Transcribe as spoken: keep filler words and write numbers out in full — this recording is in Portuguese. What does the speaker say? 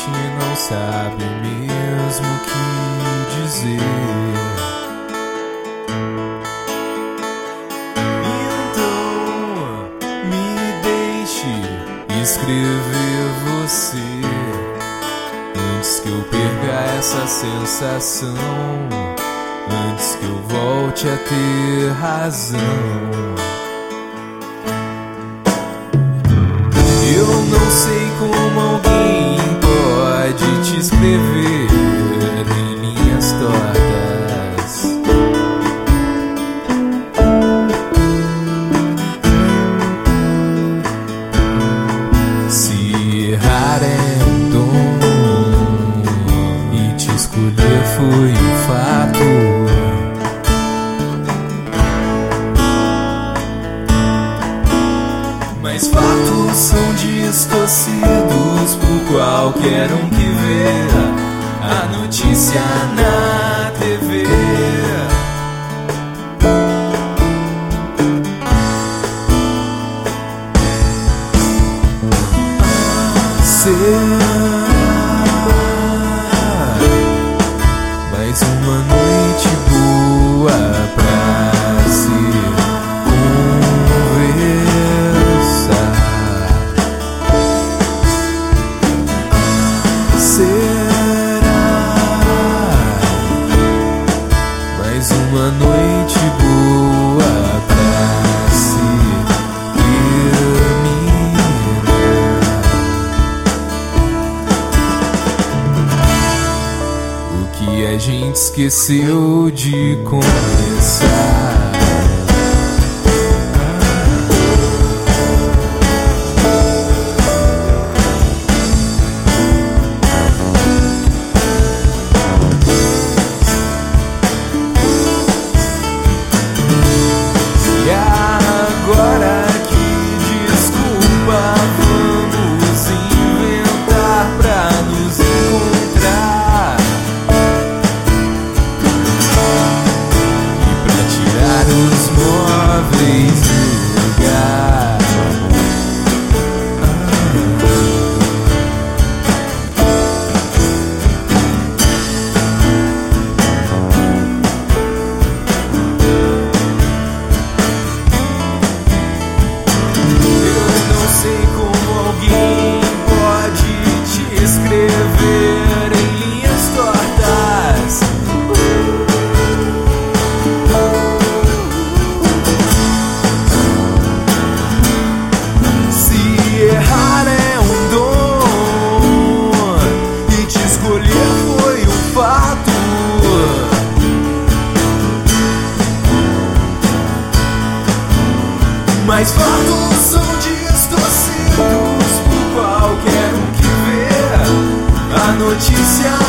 gente não sabe mesmo o que dizer. Então me deixe escrever você antes que eu perca essa sensação, antes que eu volte a ter razão. Eu não sei como alguém pode te escrever em linhas tortas. Se errar é um dom e te escolher foi um fato. Mas fatos são distorcidos por qualquer um que vê a notícia na T V. Será mais uma noite boa pra se uma noite boa pra se terminar. O que a gente esqueceu de começar. Agora que desculpa vamos inventar pra nos encontrar e pra tirar os móveis do lugar. Escrever em linhas tortas. Se errar é um dom e te escolher foi um fato. Mas fatos são distorcidos por qualquer um que vê a notícia